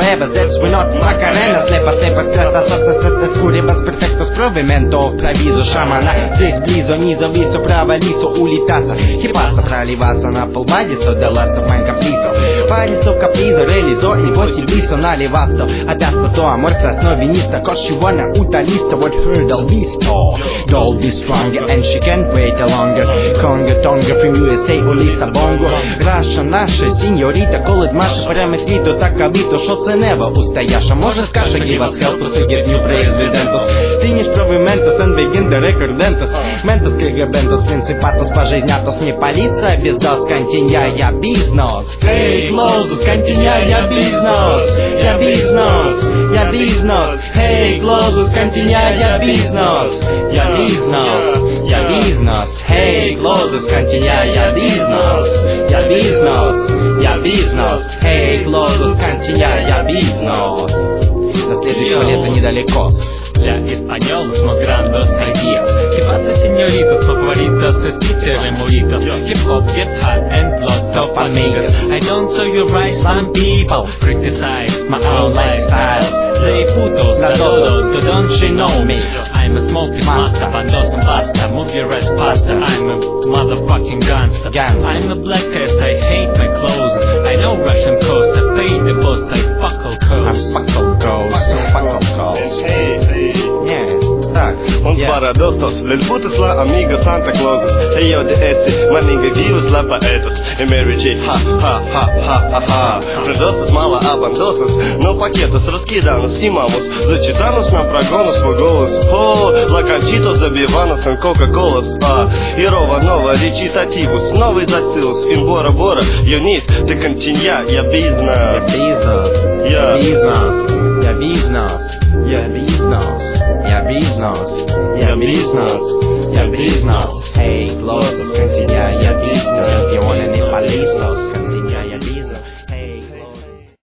nuevas, that's we're not Macarena. Slepas, красas, скуревas, perfectos provimento. Провизу шамана, здесь близо, низо, висо, право, лисо, улитаса. Хипаса, проливаться на полбадисо, the last of mine caprizo. Парисо, капризо, реализо, не посибисо, наливасто. Обясто, то амор, красновиниста, cause she wanna utalista, what her del visto. Doll be stronger and she can't wait longer. Conga, Tonga, from USA, Olisa, Bongo. Раша наша, сеньорита, колет Маша, прямо свито, так обито, шо це небо устояша. Може скаже, give us help, to get new presidentes. Finish provimentos and begin the record dentist. Mentos, KGBentos, principatos, пожизнятос, не полиция, без дос, континья, бизнес. Hey, Glodus, континья, бизнес. Я бизнес, я бизнес. Hey, Glodus, континья, бизнес. Я бизнес, я бизнес. Hey, Glodus, континья, бизнес. Я бизнес, я бизнес. Hey, Glodus, континья, бизнес. До следующего лета недалеко. Для españolos más grandes ideas. ¿Qué pasa, señoritas favoritas? Escuchen molitas. Hip hop, get hot and blood top amigas. I don't show you right, some people criticize my own lifestyle. Play putos a todos, but don't you know me? I'm a smoking master, bandos and basta. Move your ass faster, I'm a motherfucking gangster. I'm a black ass, I hate my clothes. I know Russian coast, I pay the boss, I fuck all coast. I'm fuck all coast, fuck all coast. Un paradostos, les putos la amiga Santa Clauses. Yo de este, maninga vivos la poetos. Y Mary J, ha, ha, ha, ha, ha, ha. Предостос мало абандосос, но пакетос раскидаnos снимamos. Зачитаnos на прогонус свой голос. О, лаканчитос забиванос на Кока-Колас. И рова нова речитативус, новый зацилус. Им бора-бора, юнис, ты континья, я бизнес. Я бизнес, я бизнес, я бизнес. Я бизнес, я бизнес, я бизнес. Hey, Glodus, континья, я бизнес. You wanna не полиция.